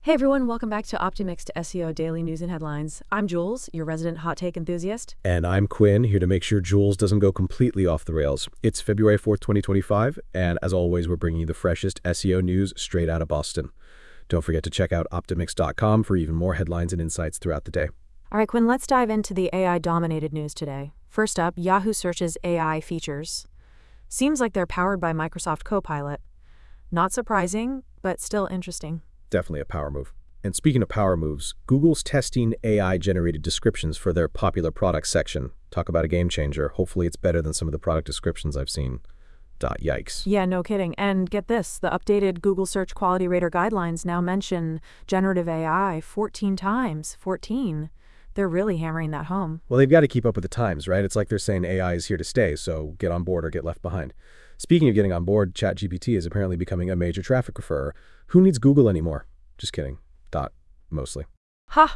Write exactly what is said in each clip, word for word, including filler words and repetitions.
Hey everyone, welcome back to Optimixed S E O Daily News and Headlines. I'm Jules, your resident hot take enthusiast. And I'm Quinn, here to make sure Jules doesn't go completely off the rails. It's February fourth, twenty twenty-five, and as always, we're bringing you the freshest S E O news straight out of Boston. Don't forget to check out Optimix dot com for even more headlines and insights throughout the day. All right, Quinn, let's dive into the A I-dominated news today. First up, Yahoo Search's A I features. Seems like they're powered by Microsoft Copilot. Not surprising, but still interesting. Definitely a power move. And speaking of power moves, Google's testing A I-generated descriptions for their popular products section. Talk about a game changer. Hopefully it's better than some of the product descriptions I've seen. Dot yikes. Yeah, no kidding. And get this, the updated Google Search Quality Rater guidelines now mention generative A I fourteen times. fourteen. They're really hammering that home. Well, they've got to keep up with the times, right? It's like they're saying A I is here to stay, so get on board or get left behind. Speaking of getting on board, ChatGPT is apparently becoming a major traffic referrer. Who needs Google anymore? Just kidding. Dot, mostly. Ha!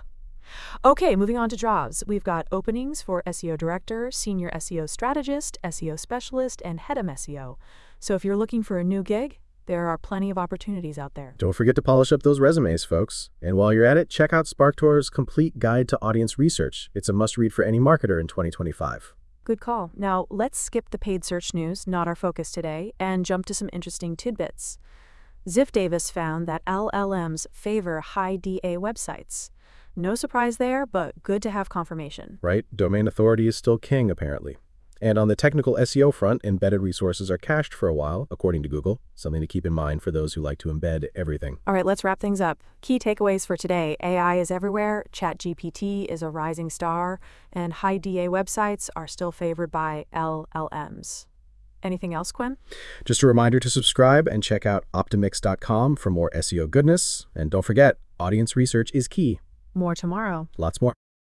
Okay, moving on to jobs. We've got openings for S E O director, senior S E O strategist, S E O specialist, and head of S E O. So if you're looking for a new gig, there are plenty of opportunities out there. Don't forget to polish up those resumes, folks. And while you're at it, check out SparkTor's Complete Guide to Audience Research. It's a must-read for any marketer in twenty twenty-five. Good call. Now, let's skip the paid search news, not our focus today, and jump to some interesting tidbits. Ziff Davis found that L L Ms favor high D A websites. No surprise there, but good to have confirmation. Right? Domain authority is still king, apparently. And on the technical S E O front, embedded resources are cached for a while, according to Google. Something to keep in mind for those who like to embed everything. All right, let's wrap things up. Key takeaways for today. A I is everywhere, ChatGPT is a rising star, and high D A websites are still favored by L L Ms. Anything else, Quinn? Just a reminder to subscribe and check out Optimix dot com for more S E O goodness. And don't forget, audience research is key. More tomorrow. Lots more.